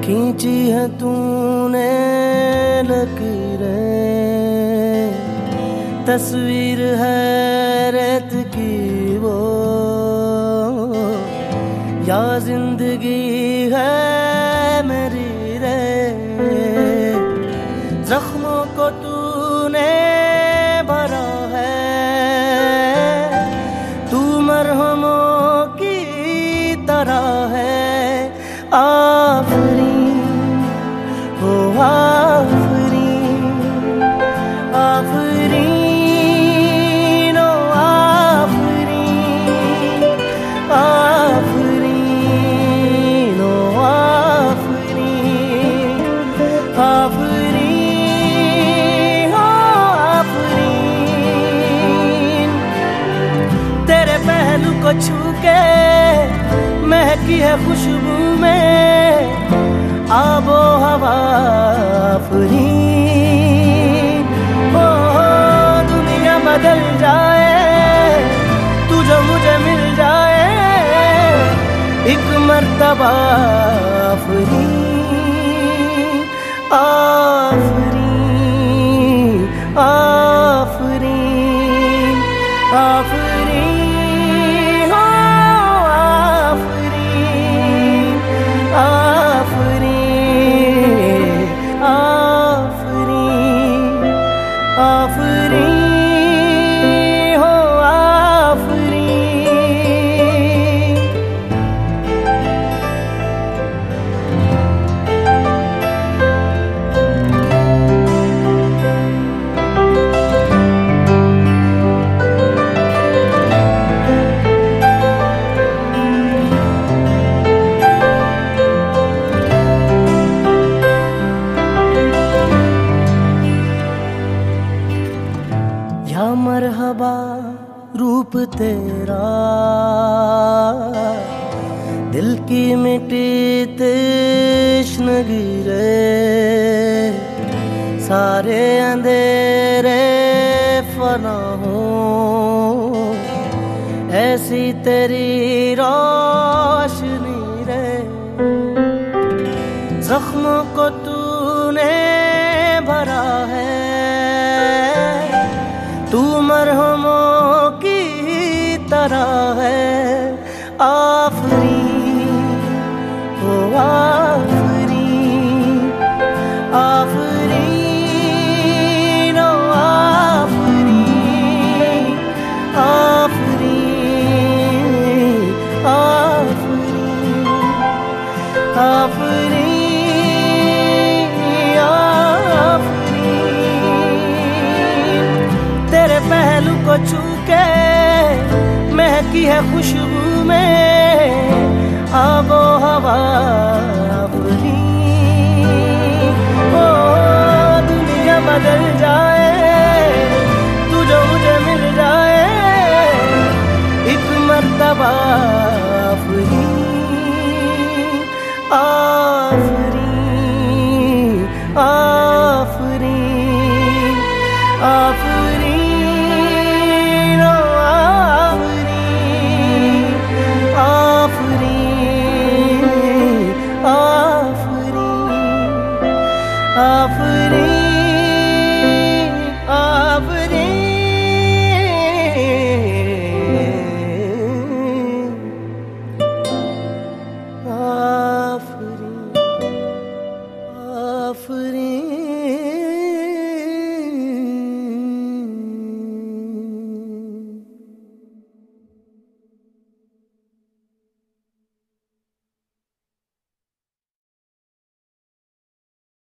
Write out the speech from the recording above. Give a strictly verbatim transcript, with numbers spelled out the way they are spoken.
खींची है तूने लकीरें, तस्वीर है रेत की वो, या जिंदगी है मेरी रे। जख्मों को तूने भरा है, तू मरहमों की तरह है। आफरीन हो आफरीन, आफरीन ओ आफरीन, आफरीन ओ आफरीन, आफरीन ओ आफरीन। तेरे पहलू को छू के महकी है खुशबू में आबो हवा आफरीन। ओ दुनिया बदल जाए, तू जो मुझे मिल जाए एक मर्तबा आफरीन, आफरीन, आफरीन, आफरीन। आफरीन हो आफरीन। या मरहबा रूप तेरा, दिल की मिट्टी तश्नगी रे। सारे अंधेरे फना हो, ऐसी तेरी रोशनी रे। जख्मों को तूने भरा है, तू मरहमों की तरह है। आफरीन हो आफरीन, आफरीन ओ आफरीन, आफरीन, आफरीन, आफरीन, तेरे पहलू को छू के महकी है खुशबू में आबो हवा